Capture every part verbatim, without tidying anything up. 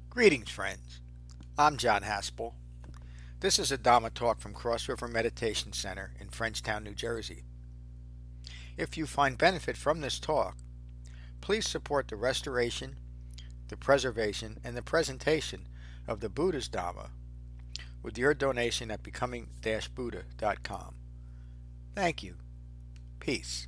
Greetings, friends. I'm John Haspel. This is a Dhamma talk from Cross River Meditation Center in Frenchtown, New Jersey. If you find benefit from this talk, please support the restoration, the preservation, and the presentation of the Buddha's Dhamma with your donation at becoming buddha dot com. Thank you. Peace.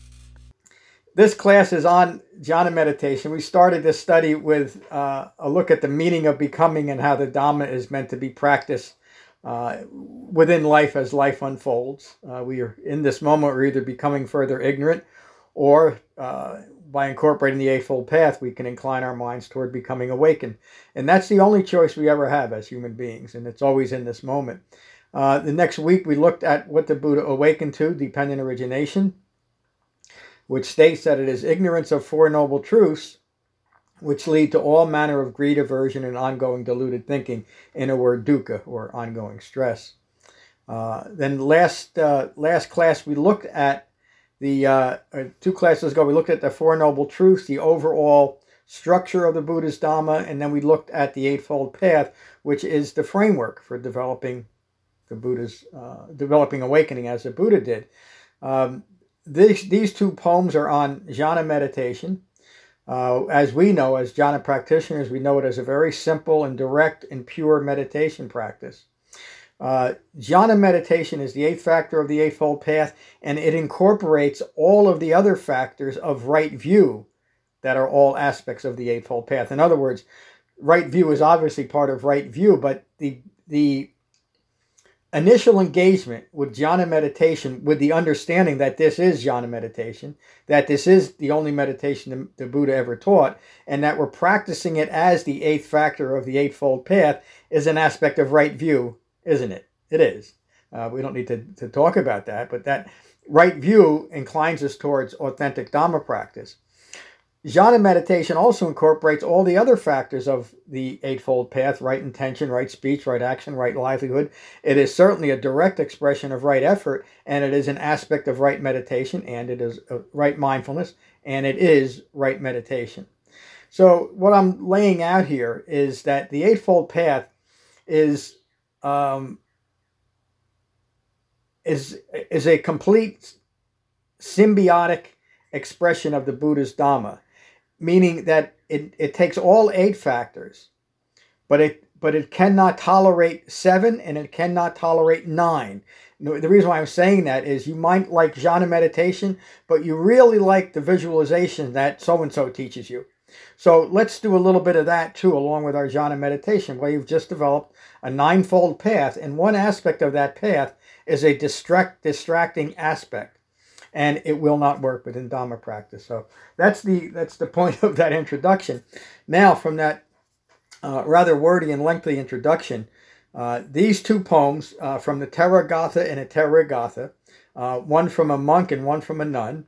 This class is on jhana meditation. We started this study with uh, a look at the meaning of becoming and how the Dhamma is meant to be practiced uh, within life as life unfolds. Uh, we are in this moment, we're either becoming further ignorant or uh, by incorporating the Eightfold Path, we can incline our minds toward becoming awakened. And that's the only choice we ever have as human beings, and it's always in this moment. Uh, the next week, we looked at what the Buddha awakened to, dependent origination, which states that it is ignorance of Four Noble Truths which lead to all manner of greed, aversion, and ongoing deluded thinking, in a word, dukkha, or ongoing stress. Uh, then last uh, last class, we looked at the, uh, two classes ago, we looked at the Four Noble Truths, the overall structure of the Buddha's Dhamma, and then we looked at the Eightfold Path, which is the framework for developing the Buddha's, uh, developing awakening as the Buddha did. Um, These, these two poems are on jhana meditation. Uh, as we know, as jhana practitioners, we know it as a very simple and direct and pure meditation practice. Uh, jhana meditation is the eighth factor of the Eightfold Path, and it incorporates all of the other factors of right view that are all aspects of the Eightfold Path. In other words, right view is obviously part of right view, but the the initial engagement with jhana meditation, with the understanding that this is jhana meditation, that this is the only meditation the Buddha ever taught, and that we're practicing it as the eighth factor of the Eightfold Path, is an aspect of right view, isn't it? It is. Uh, we don't need to, to talk about that, but that right view inclines us towards authentic Dhamma practice. Jhana meditation also incorporates all the other factors of the Eightfold Path: right intention, right speech, right action, right livelihood. It is certainly a direct expression of right effort, and it is an aspect of right meditation, and it is right mindfulness, and it is right meditation. So what I'm laying out here is that the Eightfold Path is um, is is a complete symbiotic expression of the Buddha's Dhamma, meaning that it, it takes all eight factors, but it but it cannot tolerate seven, and it cannot tolerate nine. The reason why I'm saying that is you might like jhana meditation, but you really like the visualization that so-and-so teaches you. So let's do a little bit of that too, along with our jhana meditation, where you've just developed a ninefold path, and one aspect of that path is a distract, distracting aspect, and it will not work within Dhamma practice. So that's the that's the point of that introduction. Now, from that uh, rather wordy and lengthy introduction, uh, these two poems uh, from the Theragatha and the Therigatha, uh, one from a monk and one from a nun,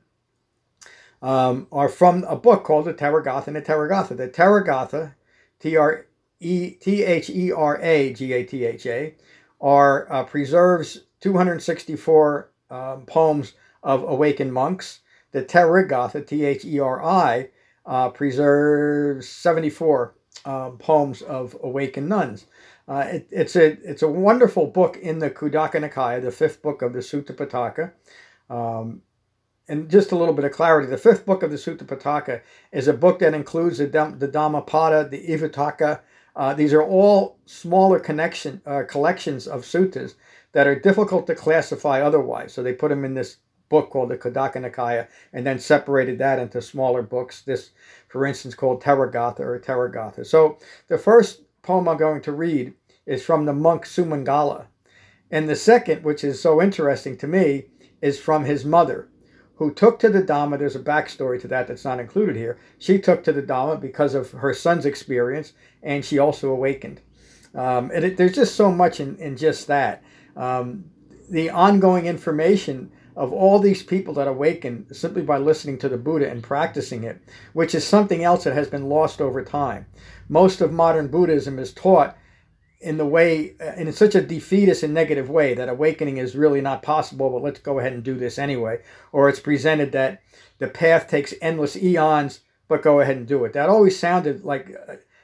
um, are from a book called the Theragatha and the Therigatha. The Theragatha, T R E T H E R A G A T H A, are uh, preserves two hundred sixty-four um, poems of awakened monks. The Therigatha, T H E R I, uh, preserves seventy-four um, poems of awakened nuns. Uh, it, it's a it's a wonderful book in the Khuddaka Nikaya, the fifth book of the Sutta Pitaka. Um, and just a little bit of clarity, the fifth book of the Sutta Pitaka is a book that includes the, the Dhammapada, the Ivitaka. Uh, these are all smaller connection uh, collections of suttas that are difficult to classify otherwise. So they put them in this book called the Khuddaka Nikaya, and then separated that into smaller books. This, for instance, called Therigatha or Therigatha. So the first poem I'm going to read is from the monk Sumangala. And the second, which is so interesting to me, is from his mother, who took to the Dhamma. There's a backstory to that that's not included here. She took to the Dhamma because of her son's experience, and she also awakened. Um, and it, there's just so much in, in just that. Um, the ongoing information of all these people that awaken simply by listening to the Buddha and practicing it, which is something else that has been lost over time. Most of modern Buddhism is taught in the way, in such a defeatist and negative way, that awakening is really not possible, but let's go ahead and do this anyway. Or it's presented that the path takes endless eons, but go ahead and do it. That always sounded like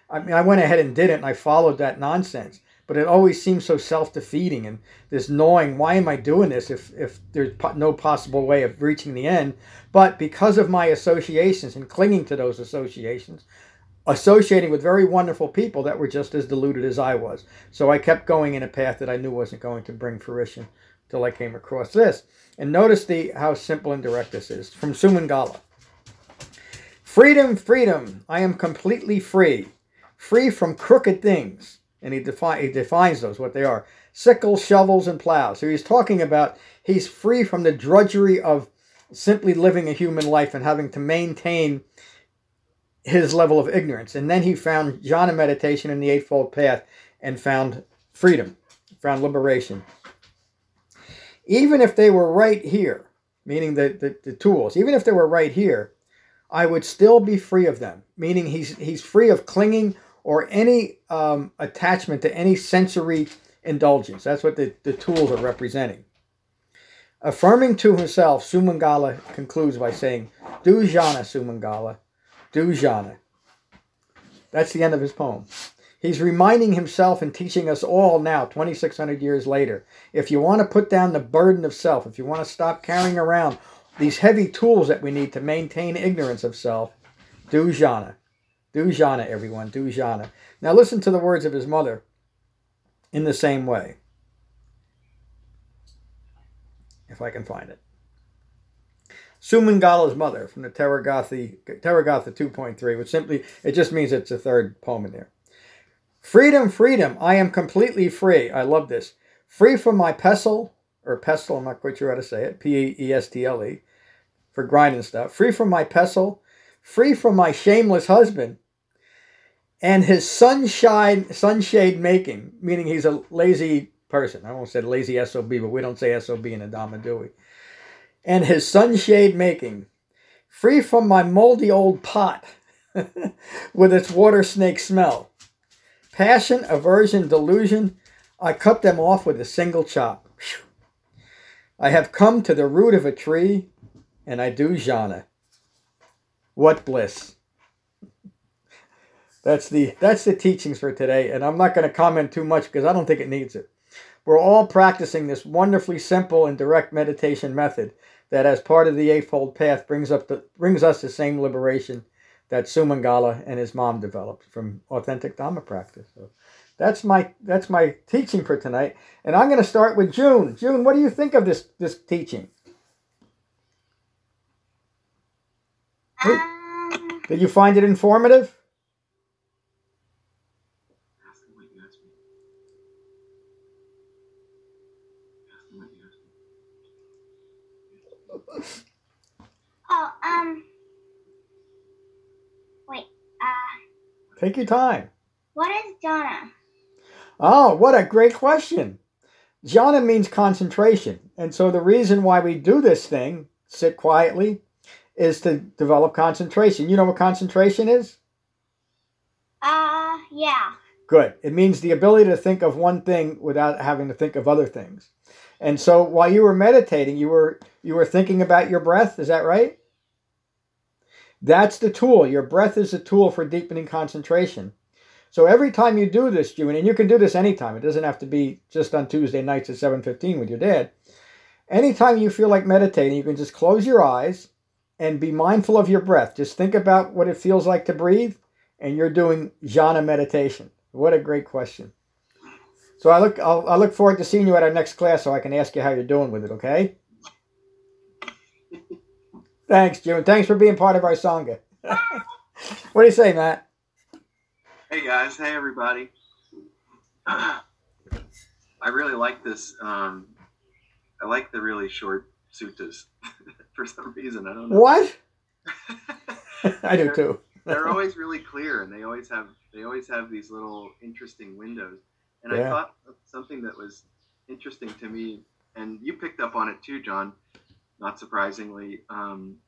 I mean, I went ahead and did it, and I followed that nonsense. But it always seems so self-defeating, and this gnawing, why am I doing this if, if there's no possible way of reaching the end? But because of my associations and clinging to those associations, associating with very wonderful people that were just as deluded as I was. So I kept going in a path that I knew wasn't going to bring fruition till I came across this. And notice the how simple and direct this is. From Sumangala. Freedom, freedom, I am completely free. Free from crooked things. And he, defi- he defines those, what they are. Sickles, shovels, and plows. So he's talking about he's free from the drudgery of simply living a human life and having to maintain his level of ignorance. And then he found jhana meditation in the Eightfold Path and found freedom, found liberation. Even if they were right here, meaning the, the, the tools, even if they were right here, I would still be free of them, meaning he's he's free of clinging or any um, attachment to any sensory indulgence. That's what the, the tools are representing. Affirming to himself, Sumangala concludes by saying, do jhana, Sumangala, do jhana. That's the end of his poem. He's reminding himself and teaching us all now, twenty-six hundred years later, if you want to put down the burden of self, if you want to stop carrying around these heavy tools that we need to maintain ignorance of self, do jhana. Do jhana, everyone. Do jhana. Now listen to the words of his mother in the same way. If I can find it. Sumangala's mother from the Teragatha, Teragatha two point three, which simply, it just means it's a third poem in there. Freedom, freedom, I am completely free. I love this. Free from my pestle, or pestle, I'm not quite sure how to say it, P E S T L E, for grinding stuff. Free from my pestle, free from my shameless husband, and his sunshine, sunshade making, meaning he's a lazy person. I won't say lazy S O B, but we don't say S O B in Adama, do we? And his sunshade making. Free from my moldy old pot with its water snake smell. Passion, aversion, delusion, I cut them off with a single chop. I have come to the root of a tree, and I do jhana. What bliss. That's the that's the teachings for today, and I'm not going to comment too much because I don't think it needs it. We're all practicing this wonderfully simple and direct meditation method that, as part of the Eightfold Path, brings up the brings us the same liberation that Sumangala and his mom developed from authentic Dhamma practice. So that's my that's my teaching for tonight, and I'm going to start with June. June, what do you think of this this teaching? Um, Did you find it informative? oh, um, wait, uh, Take your time. what is jhana? Oh, what a great question. Jhana means concentration. And so the reason why we do this thing, sit quietly, is to develop concentration. You know what concentration is? Uh, yeah. Good. It means the ability to think of one thing without having to think of other things. And so while you were meditating, you were you were thinking about your breath. Is that right? That's the tool. Your breath is a tool for deepening concentration. So every time you do this, June, and you can do this anytime. It doesn't have to be just on Tuesday nights at seven fifteen with your dad. Anytime you feel like meditating, you can just close your eyes and be mindful of your breath. Just think about what it feels like to breathe, and you're doing jhana meditation. What a great question. So I look I'll, I look forward to seeing you at our next class so I can ask you how you're doing with it, okay? Thanks, June. Thanks for being part of our Sangha. What do you say, Matt? Hey, guys. Hey, everybody. I really like this. Um, I like the really short suttas for some reason. I don't know. What? I do too. They're always really clear, and they always have they always have these little interesting windows. And Yeah. I thought of something that was interesting to me, and you picked up on it too, John, not surprisingly. Um,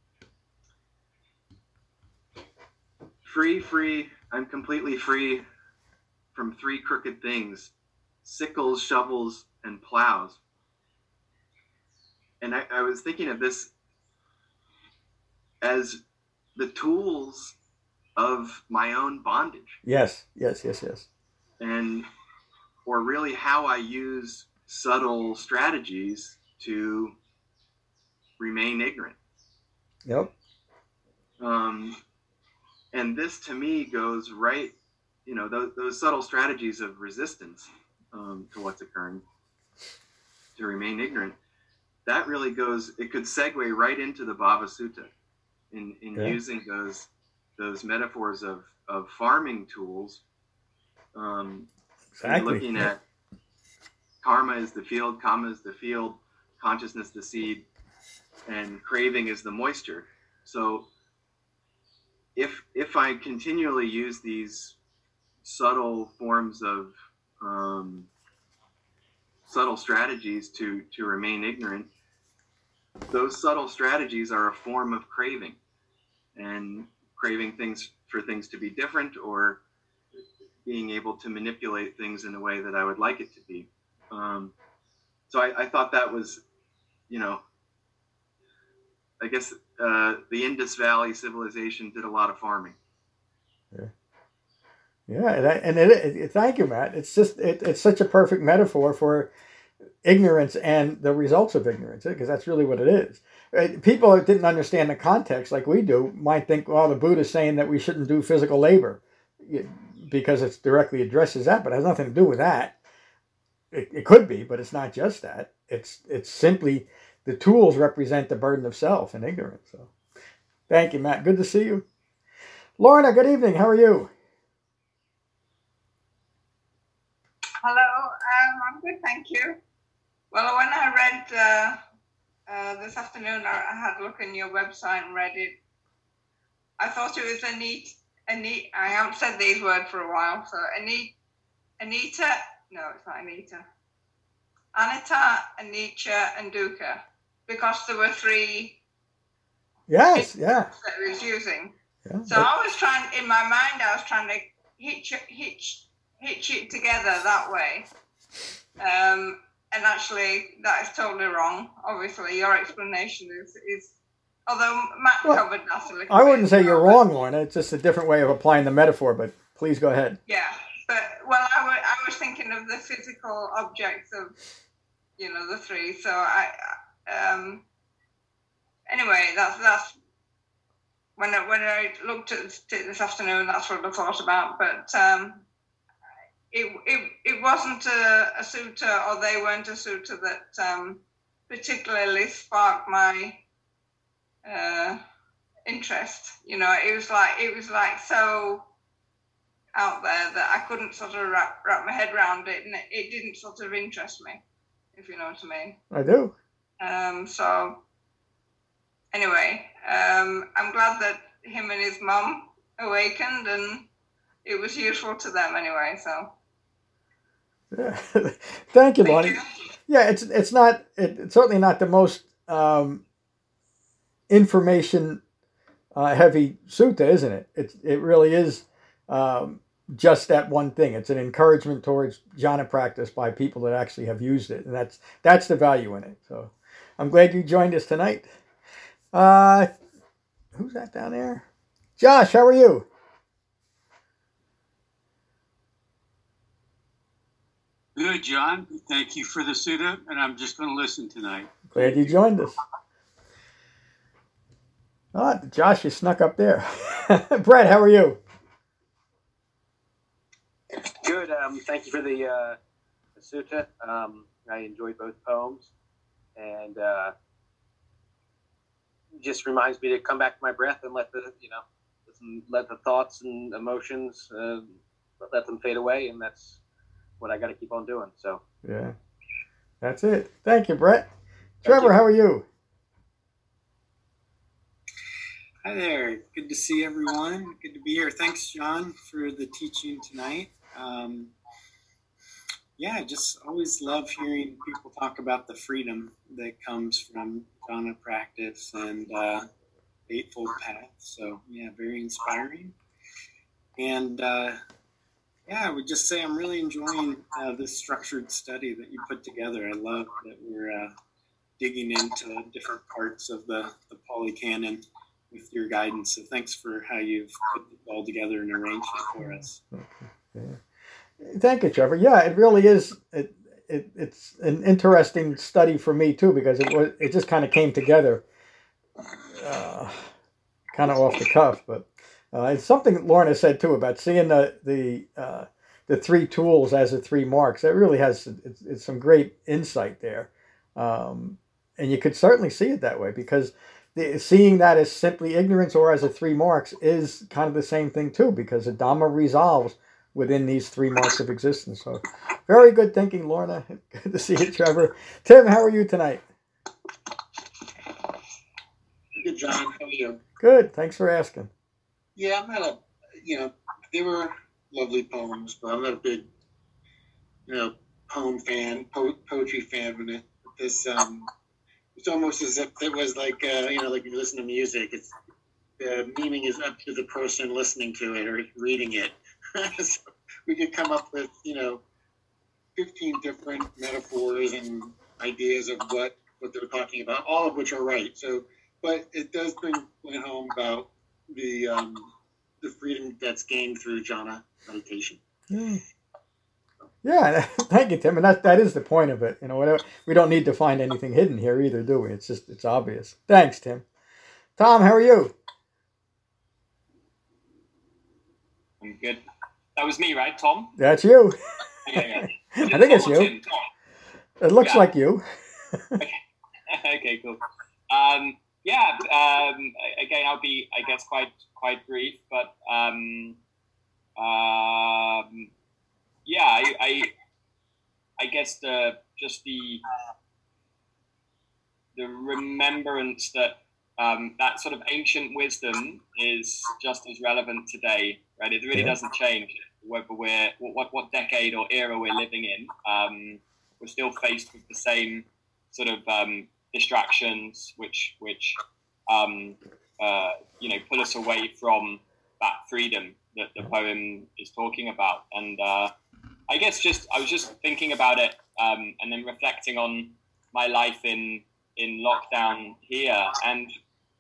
free, free, I'm completely free from three crooked things: sickles, shovels, and plows. And I, I was thinking of this as the tools of my own bondage. Yes, yes, yes, yes. And, or really how I use subtle strategies to remain ignorant. Yep. Um, and this to me goes right, you know, those, those subtle strategies of resistance um, to what's occurring, to remain ignorant, that really goes, it could segue right into the Bhava Sutta in, in yeah. using those those metaphors of, of farming tools, um, exactly. looking at karma is the field, kama is the field, consciousness the seed, and craving is the moisture. So if if I continually use these subtle forms of um, subtle strategies to, to remain ignorant, those subtle strategies are a form of craving, and craving things for things to be different, or being able to manipulate things in a way that I would like it to be. Um, so I, I thought that was, you know, I guess uh, the Indus Valley civilization did a lot of farming. Yeah, yeah, and, I, and it, it, thank you, Matt. It's just it, it's such a perfect metaphor for ignorance and the results of ignorance, because that's really what it is. People who didn't understand the context like we do might think, well, the Buddha's saying that we shouldn't do physical labor because it directly addresses that, but it has nothing to do with that. It, it could be, but it's not just that. It's it's simply the tools represent the burden of self and ignorance. So, thank you, Matt. Good to see you. Lorna, good evening. How are you? Hello. Um, I'm good, thank you. Well, when I read uh, uh, this afternoon, I, I had a look on your website and read it. I thought it was a neat, a neat. I haven't said these words for a while, so a neat, Anita. No, it's not Anita. Anatta, Anicca, and Dukkha, because there were three. Yes, yeah. That I was using. Yeah, so but... I was trying, in my mind, I was trying to hitch, hitch, hitch it together that way. Um, and actually, that is totally wrong. Obviously, your explanation is, is although Matt well, covered that a little I wouldn't bit, say you're wrong, Lorna. It's just a different way of applying the metaphor, but please go ahead. Yeah, but, well, I, w- I was thinking of the physical objects of, you know, the three. So I, um, anyway, that's, that's, when I, when I looked at it this afternoon, that's what I thought about. But um, it, it it wasn't a, a sutta, or they weren't a sutta that um, particularly sparked my uh, interest. You know, it was like it was like so out there that I couldn't sort of wrap wrap my head around it, and it, it didn't sort of interest me, if you know what I mean. I do. Um. So. Anyway, um, I'm glad that him and his mum awakened, and it was useful to them anyway. So, yeah. Thank you, Thank Lonnie. you. Yeah, it's it's not it, it's certainly not the most um, information uh, heavy sutta, isn't it? It it really is um, just that one thing. It's an encouragement towards jhana practice by people that actually have used it, and that's that's the value in it. So, I'm glad you joined us tonight. Uh, who's that down there? Josh, how are you? Good, John. Thank you for the sutta, and I'm just going to listen tonight. Glad you joined us. Oh, Josh, you snuck up there. Brett, how are you? Good. Um, thank you for the, uh, the sutta. Um, I enjoyed both poems, and uh, just reminds me to come back to my breath and let the, you know, let the thoughts and emotions, uh, let them fade away. And that's what I got to keep on doing. So, yeah, that's it. Thank you, Brett. Trevor, you. How are you? Hi there. Good to see everyone. Good to be here. Thanks, John, for the teaching tonight. Um, yeah, I just always love hearing people talk about the freedom that comes from jhana practice and uh, Eightfold Path. So, yeah, very inspiring. And, uh, yeah, I would just say I'm really enjoying uh, this structured study that you put together. I love that we're uh, digging into different parts of the, the Pali Canon with your guidance. So thanks for how you've put it all together and arranged it for us. Yeah. Thank you, Trevor. Yeah, it really is. It, it it's an interesting study for me too, because it was it just kind of came together, uh, kind of off the cuff. But uh, it's something Lorna said too about seeing the the uh, the three tools as the three marks. That really has it's, it's some great insight there, um, and you could certainly see it that way, because the, seeing that as simply ignorance or as a three marks is kind of the same thing too, because the Dhamma resolves within these three marks of existence. So very good thinking, Lorna. Good to see you, Trevor. Tim, how are you tonight? Good, John. How are you? Good. Thanks for asking. Yeah, I'm not a, you know, they were lovely poems, but I'm not a big, you know, poem fan, po- poetry fan. When it, this, um, it's almost as if it was like, uh, you know, like when you listen to music, it's the meaning is up to the person listening to it or reading it. So we could come up with, you know, fifteen different metaphors and ideas of what, what they're talking about, all of which are right. So, but it does bring point home about the um, the freedom that's gained through jhana meditation. Yeah. Yeah, thank you, Tim. And that that is the point of it. You know, whatever, we don't need to find anything hidden here either, do we? It's just it's obvious. Thanks, Tim. Tom, how are you? I'm good. That was me, right, Tom? That's you. Yeah, yeah. I think it's Tom you. or Tim? Tom? It looks Yeah. like you. Okay. Okay, cool. Um, yeah. Um, again, I'll be, I guess, quite quite brief, but um, um, yeah, I, I, I guess the just the the remembrance that um, that sort of ancient wisdom is just as relevant today, right? It really Yeah. doesn't change whether we're what what decade or era we're living in. Um, we're still faced with the same sort of um, distractions, which which um, uh, you know pull us away from that freedom that the poem is talking about. And uh, I guess just I was just thinking about it um, and then reflecting on my life in in lockdown here, and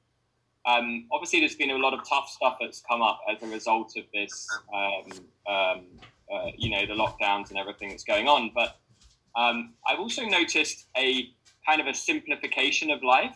um, obviously there's been a lot of tough stuff that's come up as a result of this, um, um, uh, you know, the lockdowns and everything that's going on. But um, I've also noticed a kind of a simplification of life,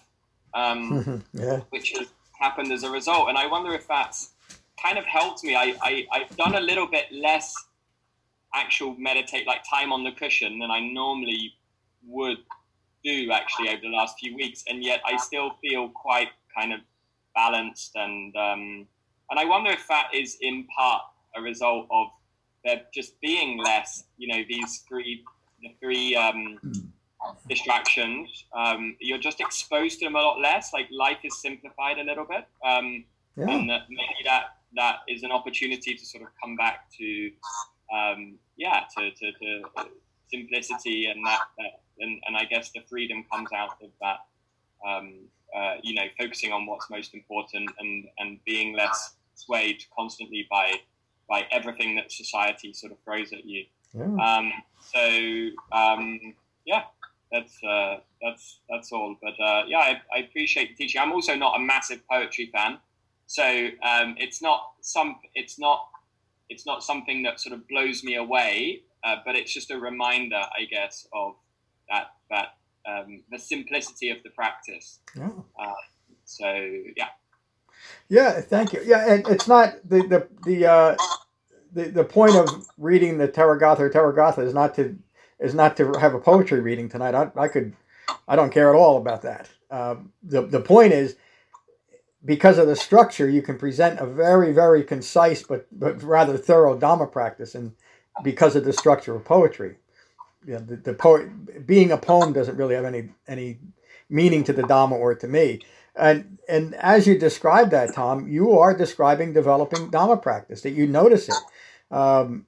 um, Yeah. which has happened as a result. And I wonder if that's kind of helped me. I, I, I've done a little bit less actual meditate, like time on the cushion, than I normally would do actually over the last few weeks. And yet I still feel quite kind of balanced. And, um, and I wonder if that is in part a result of there just being less, you know, these three, the three um, distractions. Um, you're just exposed to them a lot less. Like life is simplified a little bit. Um, Yeah. and that maybe that, that is an opportunity to sort of come back to, um, yeah, to, to, to simplicity, and that, that and, and I guess the freedom comes out of that, um, uh, you know, focusing on what's most important and, and being less swayed constantly by, by everything that society sort of throws at you. Yeah. Um, so, um, yeah, that's, uh, that's, that's all. But, uh, yeah, I, I appreciate the teaching. I'm also not a massive poetry fan. So, um, it's not some, it's not, it's not something that sort of blows me away, uh, but it's just a reminder, I guess, of that, that, um, the simplicity of the practice. Yeah. Uh, so, yeah. Yeah, thank you. Yeah, and it's not the the the uh, the the point of reading the Theragatha or Theragatha is not to is not to have a poetry reading tonight. I, I could, I don't care at all about that. Um, the the point is, because of the structure, you can present a very very concise but but rather thorough Dhamma practice, and because of the structure of poetry, yeah, the, the poet being a poem doesn't really have any any meaning to the Dhamma or to me. And and as you describe that, Tom, you are describing developing Dhamma practice, that you notice it. Um,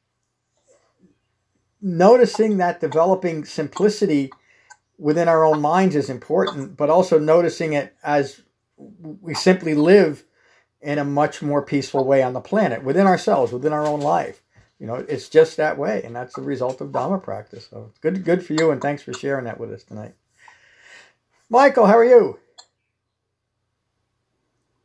noticing that developing simplicity within our own minds is important, but also noticing it as we simply live in a much more peaceful way on the planet, within ourselves, within our own life. You know, it's just that way, and that's the result of Dhamma practice. So it's good, good for you, and thanks for sharing that with us tonight. Michael, how are you?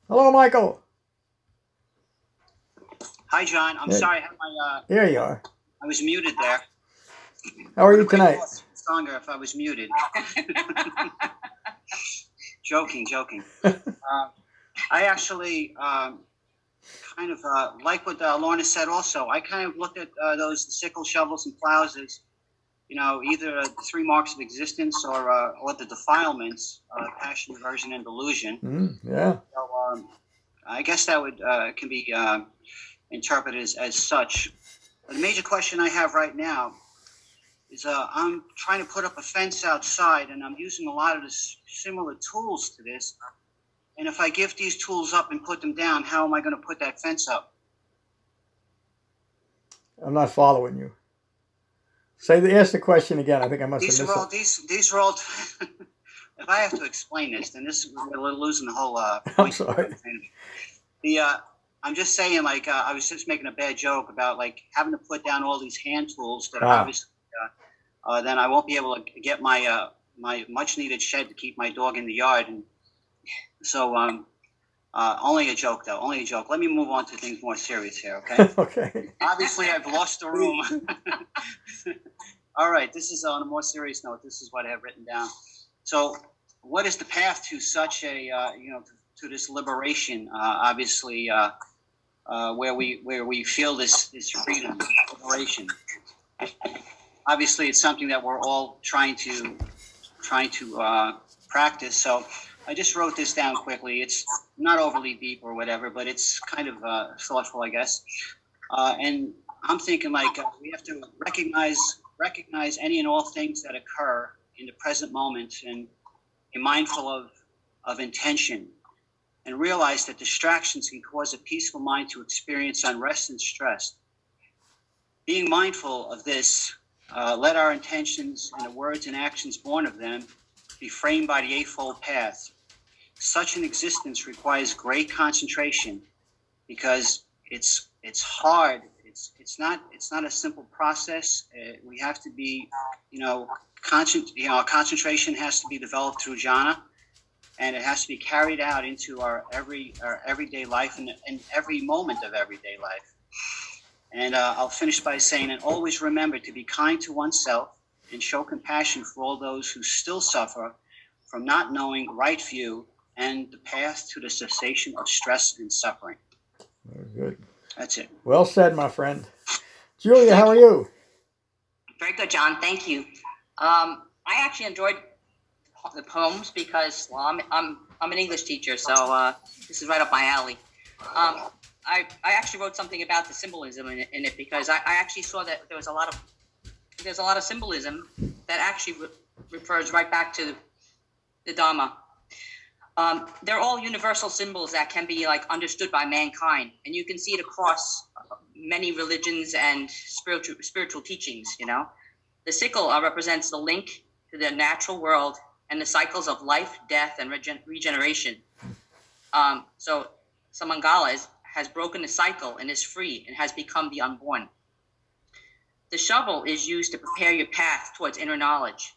Hello, Michael. Hi, John. I'm Hey. sorry I had my. Uh, There you are. I was muted there. How are you Would've been tonight? more Stronger if I was muted. joking, joking. Uh, I actually um, kind of uh, like what uh, Lorna said. Also, I kind of looked at uh, those sickle, shovels, and plows as, you know, either uh, the three marks of existence or uh, or the defilements: uh, passion, aversion, and delusion. Mm, yeah. So um, I guess that would uh, can be uh, interpreted as, as such. But the major question I have right now is uh, I'm trying to put up a fence outside, and I'm using a lot of the similar tools to this. And if I give these tools up and put them down, how am I going to put that fence up? I'm not following you. Say the ask the question again. I think I must These have are missed all it. these these are all. If I have to explain this, then this we're losing the whole uh, I'm point. sorry. The uh, I'm just saying, like uh, I was just making a bad joke about like having to put down all these hand tools that Ah. obviously uh, uh, then I won't be able to get my uh, my much needed shed to keep my dog in the yard, and so um, uh, only a joke though, only a joke. Let me move on to things more serious here, okay? Okay. Obviously, I've lost the room. All right, this is on a more serious note. This is what I have written down. So, what is the path to such a uh, you know to, to this liberation? Uh, obviously, uh, uh, where we where we feel this this freedom, liberation. Obviously, it's something that we're all trying to trying to uh, practice. So, I just wrote this down quickly. It's not overly deep or whatever, but it's kind of uh, thoughtful, I guess. Uh, and I'm thinking like uh, we have to recognize recognize any and all things that occur in the present moment and be mindful of, of intention, and realize that distractions can cause a peaceful mind to experience unrest and stress. Being mindful of this, uh, let our intentions and the words and actions born of them be framed by the Eightfold Path. Such an existence requires great concentration because it's it's hard. It's it's not it's not a simple process. Uh, we have to be, you know, concent you know, concentration has to be developed through jhana, and it has to be carried out into our every our everyday life and, and every moment of everyday life. And uh, I'll finish by saying, and always remember to be kind to oneself and show compassion for all those who still suffer from not knowing right view and the path to the cessation of stress and suffering. Very good. That's it. Well said, my friend. Julia, how are you? Very good, John. Thank you. Um, I actually enjoyed the poems because, well, I'm I'm, I'm an English teacher, so uh, this is right up my alley. Um, I I actually wrote something about the symbolism in it, in it because I, I actually saw that there was a lot of there's a lot of symbolism that actually re- refers right back to the Dhamma. Um, they're all universal symbols that can be like understood by mankind, and you can see it across many religions and spiritual spiritual teachings. You know, the sickle uh, represents the link to the natural world and the cycles of life, death, and regen- regeneration. Um, so, Samangala is, has broken the cycle and is free and has become the unborn. The shovel is used to prepare your path towards inner knowledge.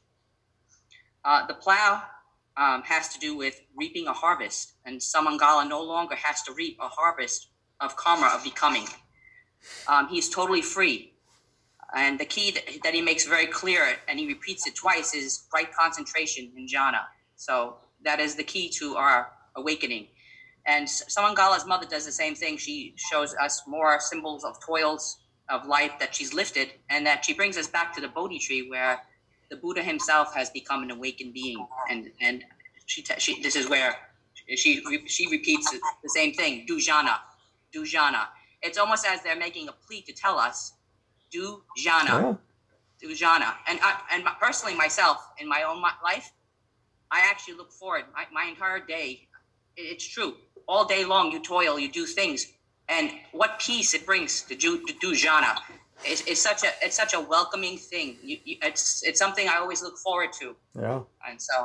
Uh, the plow Um, has to do with reaping a harvest, and Samangala no longer has to reap a harvest of karma of becoming. Um, he's totally free, and the key that, that he makes very clear, and he repeats it twice, is right concentration in jhana. So that is the key to our awakening. And Samangala's mother does the same thing. She shows us more symbols of toils of life that she's lifted, and that she brings us back to the Bodhi tree where the Buddha himself has become an awakened being, and and she, she this is where she she repeats the same thing: do jhana, do jhana. It's almost as they're making a plea to tell us, do jhana, Yeah. do jhana. And I, and personally, myself in my own life, I actually look forward my, my entire day. It's true, all day long you toil, you do things, and what peace it brings to do to do jhana. It's, it's such a it's such a welcoming thing. You, you, it's it's something I always look forward to. Yeah. And so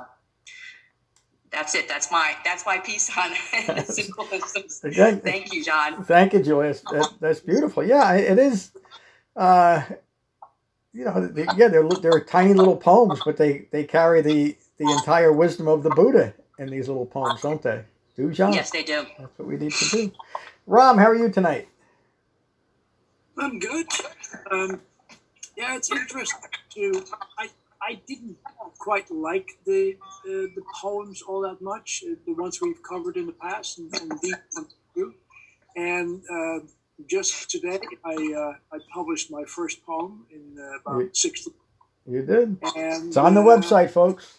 that's it. That's my that's my piece on symbolism. Again, Thank you, John. Thank you, Julia. That, that's beautiful. Yeah, it is. Uh, you know, they, yeah, they're they're tiny little poems, but they, they carry the, the entire wisdom of the Buddha in these little poems, don't they? Do, John? Yes, they do. That's what we need to do. Ram, how are you tonight? I'm good. Um, yeah, it's interesting too. I I didn't quite like the uh, the poems all that much, uh, the ones we've covered in the past, and, and these ones too. And uh, just today, I uh, I published my first poem in uh, about You- sixty. You did. And, It's on the uh, website, folks.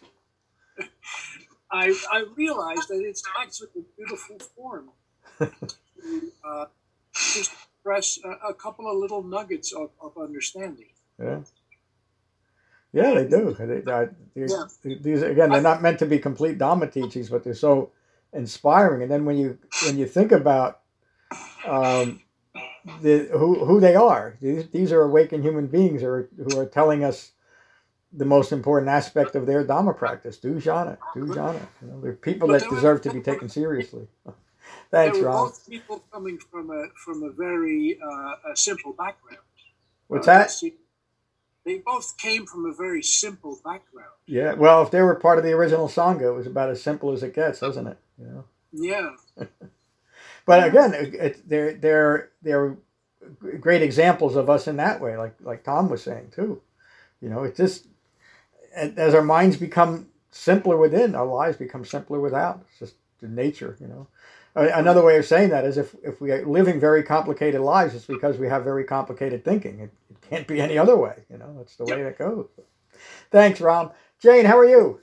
I I realized that it's actually a beautiful form to uh, just express a, a couple of little nuggets of, of understanding. Yeah. Yeah, they do. They, they, they- Yeah. These again, they're not meant to be complete Dhamma teachings, but they're so inspiring. And then when you when you think about um, the who who they are, these these are awakened human beings who are who are telling us the most important aspect of their Dhamma practice. Do jhana, do jhana. You know, they're people that deserve to be taken seriously. Thanks, They were Ron. both people coming from a from a very uh, a simple background. What's Uh, that? see, They both came from a very simple background. Yeah. Well, if they were part of the original Sangha, it was about as simple as it gets, doesn't it? You know. Yeah. But again, it, it, they're they're they're great examples of us in that way, like like Tom was saying too. You know, it just as our minds become simpler within, our lives become simpler without. It's just the nature, you know. Another way of saying that is if if we are living very complicated lives, it's because we have very complicated thinking. It, it can't be any other way, you know. That's the way that goes. Thanks, Ram. Jane, how are you?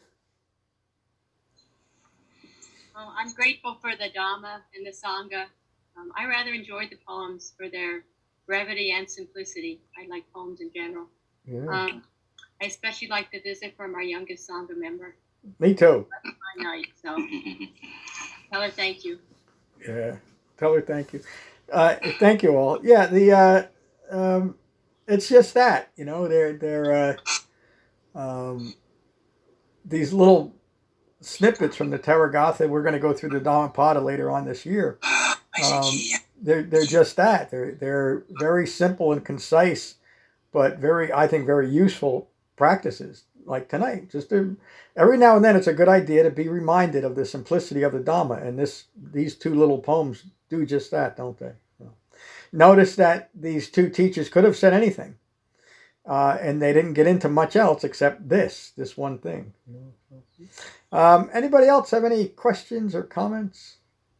Well, I'm grateful for the Dhamma and the Sangha. Um, I rather enjoyed the poems for their brevity and simplicity. I like poems in general. Yeah. Um, I especially like the visit from our youngest Sangha member Me too. my night. So tell her thank you. Yeah. Tell her thank you. Uh, thank you all. Yeah, the uh, um, it's just that, you know, they're they're uh, um, these little snippets from the Theragatha. We're going to go through the Dhammapada later on this year. Um, they're they're just that. They're they're very simple and concise, but very I think very useful practices. Like tonight, just to, every now and then, it's a good idea to be reminded of the simplicity of the Dhamma, and this these two little poems do just that, don't they? Notice that these two teachers could have said anything, uh, and they didn't get into much else except this, this one thing. Um, anybody else have any questions or comments?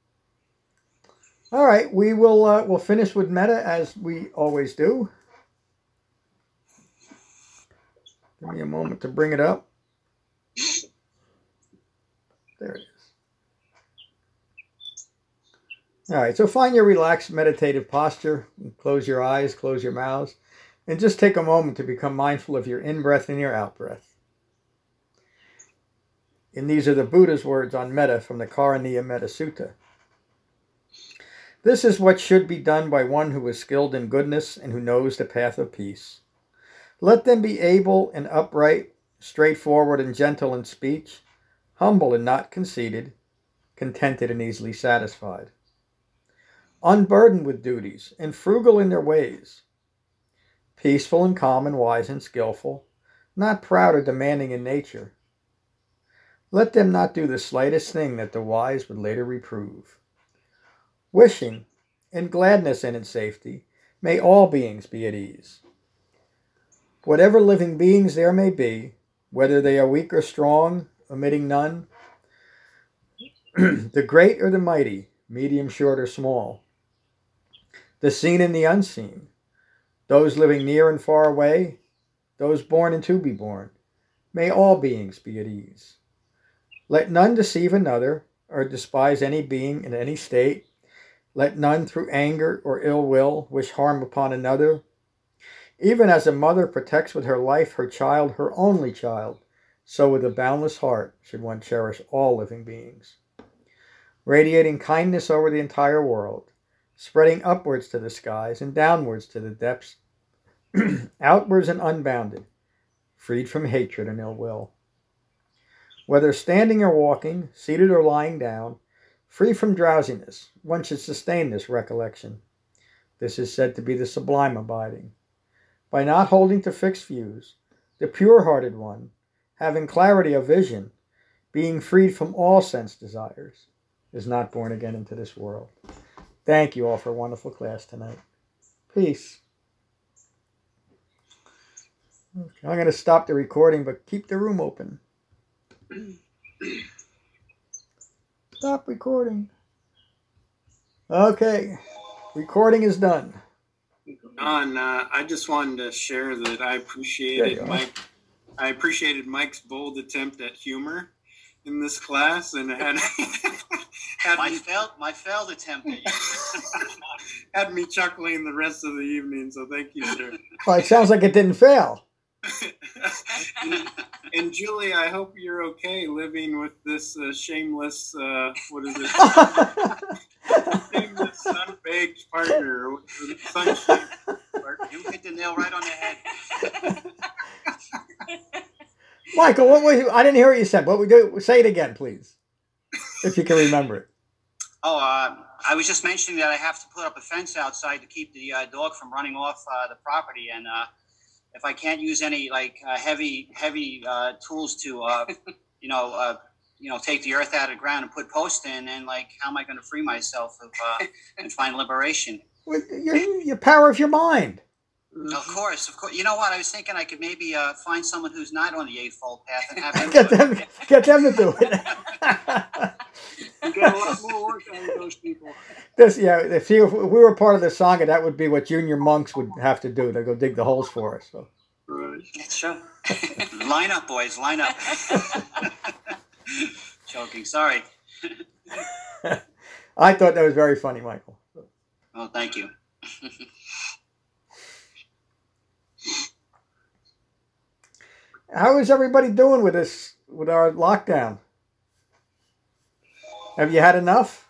All right, we will uh, we'll finish with metta as we always do. Give me a moment to bring it up. There it is. All right, so find your relaxed meditative posture. Close your eyes, close your mouths, and just take a moment to become mindful of your in-breath and your out-breath. And these are the Buddha's words on metta from the Karaniya Metta Sutta. This is what should be done by one who is skilled in goodness and who knows the path of peace. Let them be able and upright, straightforward and gentle in speech, humble and not conceited, contented and easily satisfied, unburdened with duties and frugal in their ways, peaceful and calm and wise and skillful, not proud or demanding in nature. Let them not do the slightest thing that the wise would later reprove. Wishing, in gladness and in safety, may all beings be at ease. Whatever living beings there may be, whether they are weak or strong, omitting none, the great or the mighty, medium, short, or small, the seen and the unseen, those living near and far away, those born and to be born, may all beings be at ease. Let none deceive another or despise any being in any state. Let none through anger or ill will wish harm upon another. Even as a mother protects with her life her child, her only child, so with a boundless heart should one cherish all living beings. Radiating kindness over the entire world, spreading upwards to the skies and downwards to the depths, outwards and unbounded, freed from hatred and ill will. Whether standing or walking, seated or lying down, free from drowsiness, one should sustain this recollection. This is said to be the sublime abiding. By not holding to fixed views, the pure-hearted one, having clarity of vision, being freed from all sense desires, is not born again into this world. Thank you all for a wonderful class tonight. Peace. Okay, I'm going to stop the recording, but keep the room open. Stop recording. Okay, recording is done. John, uh, I just wanted to share that I appreciated Mike. I appreciated Mike's bold attempt at humor in this class, and it had had my me, failed my failed attempt at you. had me chuckling the rest of the evening. So thank you, sir. Well, it sounds like it didn't fail. and, and Julie, I hope you're okay living with this uh, shameless, uh, what is it? Shameless sun-baked partner. Sunshine partner. You hit the nail right on the head. Michael, what was I didn't hear what you said. What we do? Say it again, please, if you can remember it. Oh, uh, I was just mentioning that I have to put up a fence outside to keep the uh, dog from running off uh, the property, and uh, if I can't use any like uh, heavy, heavy uh, tools to, uh, you know, uh, you know, take the earth out of the ground and put posts in, and like, how am I going to free myself of uh, and find liberation? With your, your power of your mind. Of course, of course. You know what? I was thinking I could maybe uh, find someone who's not on the eightfold path and have them get do them, it. get them to do it. You get a lot more work out of those people. This, yeah. If, you, if we were part of the Sangha, that would be what junior monks would have to do. They go dig the holes for us. So. Right. It's true. Line up, boys. Line up. Joking. Sorry. I thought that was very funny, Michael. Oh, thank you. How is everybody doing with this, with our lockdown? Have you had enough?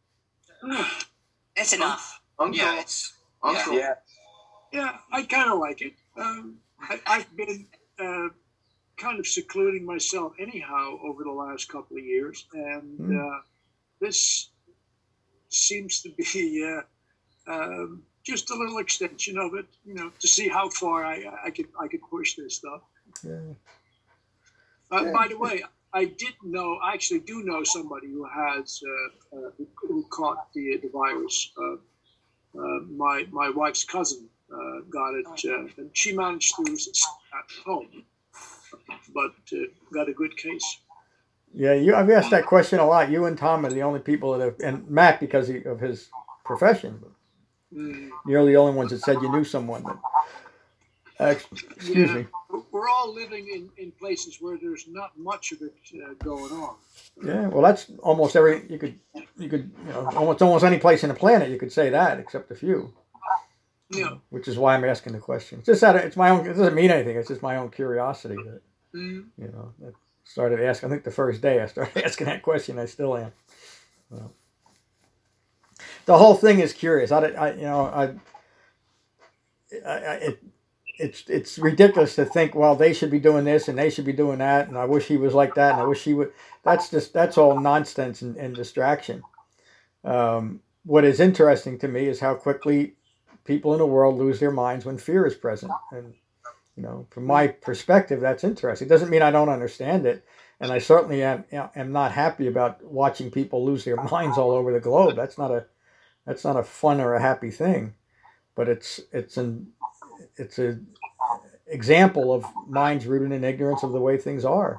It's enough. Uncle. Yeah, it's Uncle. yeah. Yeah, I kind of like it. Um, I, I've been uh, kind of secluding myself anyhow over the last couple of years, and Mm. uh, this seems to be uh, um, just a little extension of it. You know, to see how far I I could I could push this stuff. Yeah. Uh, Yeah. By the way, I did know, I actually do know somebody who has, uh, uh, who, who caught the, the virus. Uh, uh, my my wife's cousin uh, got it, uh, and she managed to stay at home, but uh, got a good case. Yeah, you. I've asked that question a lot. You and Tom are the only people that have, and Matt because he, of his profession. But Mm. you're the only ones that said you knew someone that. Uh, excuse Yeah, me. We're all living in, in places where there's not much of it uh, going on. Yeah, well, that's almost every. You could, you could, you know, almost almost any place in the planet you could say that, except a few. Yeah. Which is why I'm asking the question. It's just out of, it's my own. It doesn't mean anything. It's just my own curiosity that Mm. you know. That started asking. I think the first day I started asking that question. I still am. Well, the whole thing is curious. I, I you know, I, I, I it. It's it's ridiculous to think, well, they should be doing this and they should be doing that, and I wish he was like that, and I wish he would. That's just that's all nonsense and, and distraction. Um, what is interesting to me is how quickly people in the world lose their minds when fear is present, and you know, from my perspective, that's interesting. It doesn't mean I don't understand it, and I certainly am am not happy about watching people lose their minds all over the globe. That's not a that's not a fun or a happy thing, but it's it's an it's a example of minds rooted in ignorance of the way things are.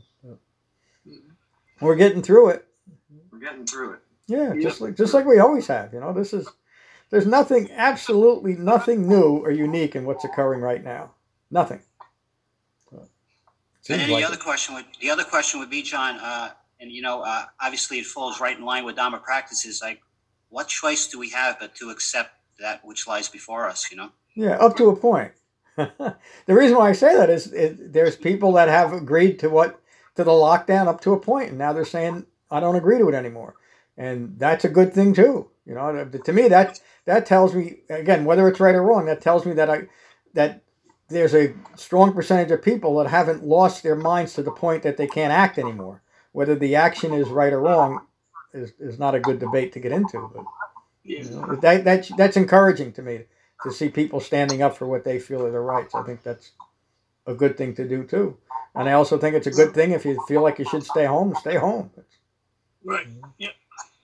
We're getting through it. We're getting through it. Yeah, just like just like we always have. You know, this is there's nothing, absolutely nothing new or unique in what's occurring right now. Nothing. And Seems then the like other it. question would the other question would be, John, uh, and you know, uh, obviously it falls right in line with Dharma practices. Like, what choice do we have but to accept that which lies before us? You know. Yeah, up to a point. The reason why I say that is, is there's people that have agreed to what to the lockdown up to a point, and now they're saying I don't agree to it anymore, and that's a good thing too. You know, to me that that tells me again whether it's right or wrong. That tells me that I that there's a strong percentage of people that haven't lost their minds to the point that they can't act anymore. Whether the action is right or wrong is, is not a good debate to get into, but you know, that that's that's encouraging to me. To see people standing up for what they feel are their rights. I think that's a good thing to do too. And I also think it's a good thing if you feel like you should stay home, stay home. Right. Yeah.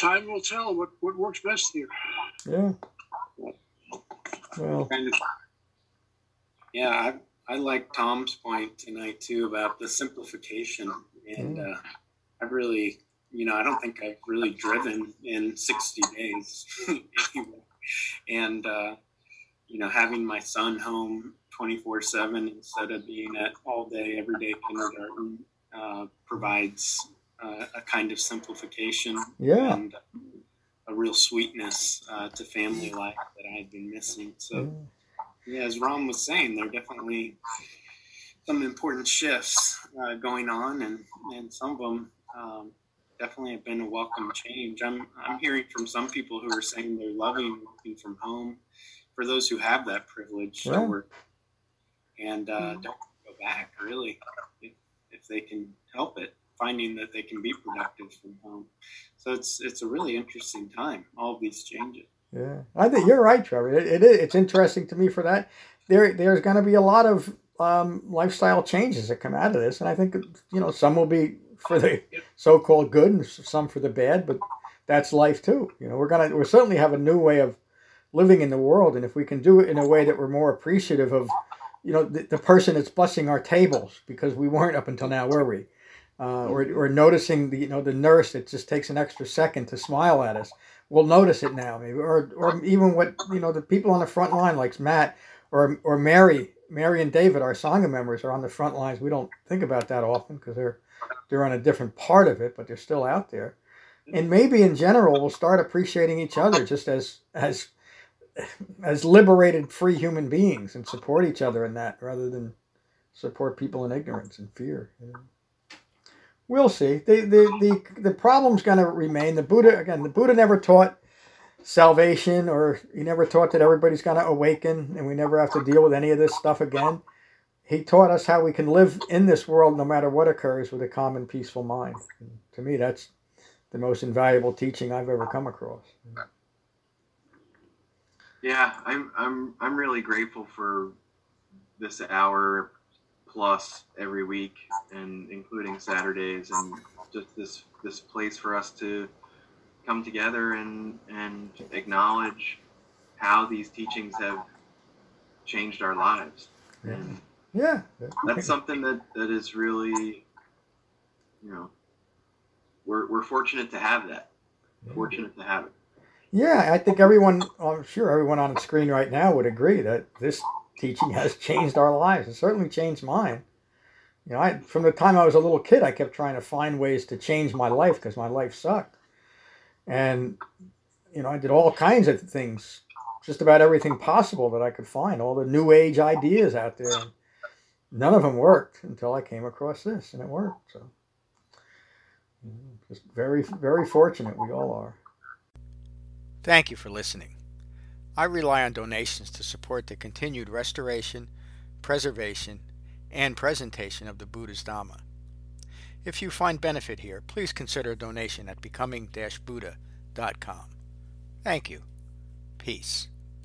time will tell what, what works best here. Yeah. Well, yeah, I I like Tom's point tonight too about the simplification, and uh, I've really, you know, I don't think I've really driven in sixty days, anyway. And uh, you know, having my son home twenty-four seven instead of being at all day, every day kindergarten uh, provides uh, a kind of simplification. Yeah. And a real sweetness uh, to family life that I had been missing. So, yeah, as Ron was saying, there are definitely some important shifts uh, going on, and, and some of them um, definitely have been a welcome change. I'm I'm hearing from some people who are saying they're loving working from home. For those who have that privilege Yeah. to work and uh, don't go back, really, if, if they can help it, finding that they can be productive from home. So it's it's a really interesting time, all of these changes. yeah, I think you're right, Trevor. It, it is. It's interesting to me for that. There, there's going to be a lot of um, lifestyle changes that come out of this, and I think you know some will be for the so-called good, and some for the bad. But that's life too. You know, we're gonna we certainly have a new way of living in the world, and if we can do it in a way that we're more appreciative of, you know, the, the person that's bussing our tables, because we weren't up until now, were we? Uh, or, or noticing the you know the nurse that just takes an extra second to smile at us. We'll notice it now, maybe, or or even what you know the people on the front line, like Matt or or Mary, Mary and David, our Sangha members, are on the front lines. We don't think about that often because they're they're on a different part of it, but they're still out there. And maybe in general, we'll start appreciating each other just as as as liberated, free human beings, and support each other in that, rather than support people in ignorance and fear. You know? We'll see. The the the, the problem's going to remain. The Buddha, again, the Buddha never taught salvation, or he never taught that everybody's going to awaken and we never have to deal with any of this stuff again. He taught us how we can live in this world no matter what occurs with a calm and peaceful mind. And to me, that's the most invaluable teaching I've ever come across. Yeah, I'm I'm I'm really grateful for this hour plus every week, and including Saturdays, and just this this place for us to come together and and acknowledge how these teachings have changed our lives. Yeah. And Yeah. that's something that, that is really, you know, we're we're fortunate to have that. Fortunate to have it. Yeah, I think everyone, I'm sure everyone on the screen right now would agree that this teaching has changed our lives. It certainly changed mine. You know, I, from the time I was a little kid, I kept trying to find ways to change my life because my life sucked. And, you know, I did all kinds of things, just about everything possible that I could find, all the new age ideas out there. None of them worked until I came across this, and it worked. So, you know, just very, very fortunate we all are. Thank you for listening. I rely on donations to support the continued restoration, preservation, and presentation of the Buddha's Dhamma. If you find benefit here, please consider a donation at becoming dash buddha dot com. Thank you. Peace.